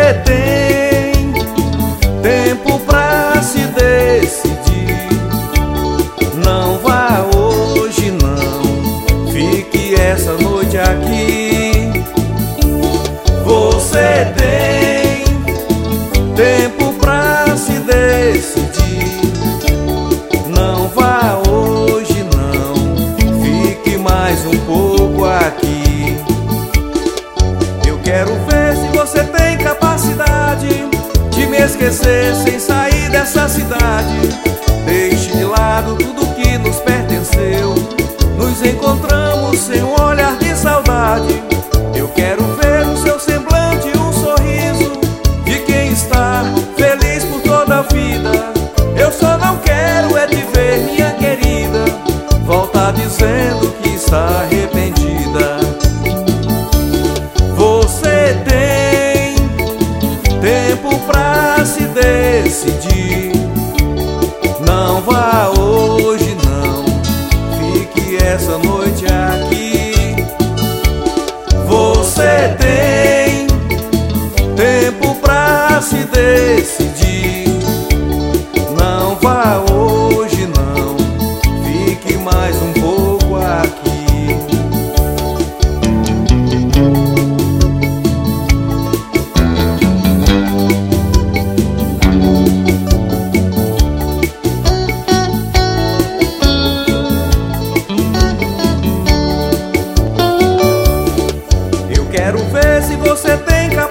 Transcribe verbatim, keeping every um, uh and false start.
você tem tempo pra se decidir. Não vá hoje não, fique essa noite aqui. Você tem tempo pra se decidir. Não vá hoje não, fique mais um pouco aqui. Eu quero ver se você tem capacidade de me esquecer sem sair dessa cidade. Deixe de lado tudo que nos pertenceu. Nos encontramos sem um olhar de saudade. Eu quero ver no seu semblante um sorriso de quem está feliz por toda a vida. Eu só não quero é te ver, minha querida, voltar dizendo que está arrependida. Você tem tempo pra se decidir. Não vá hoje não, fique essa noite aqui. Você tem tempo pra se decidir. Não vá hoje não, fique mais um pouco aqui. Quero ver se você tem capacidade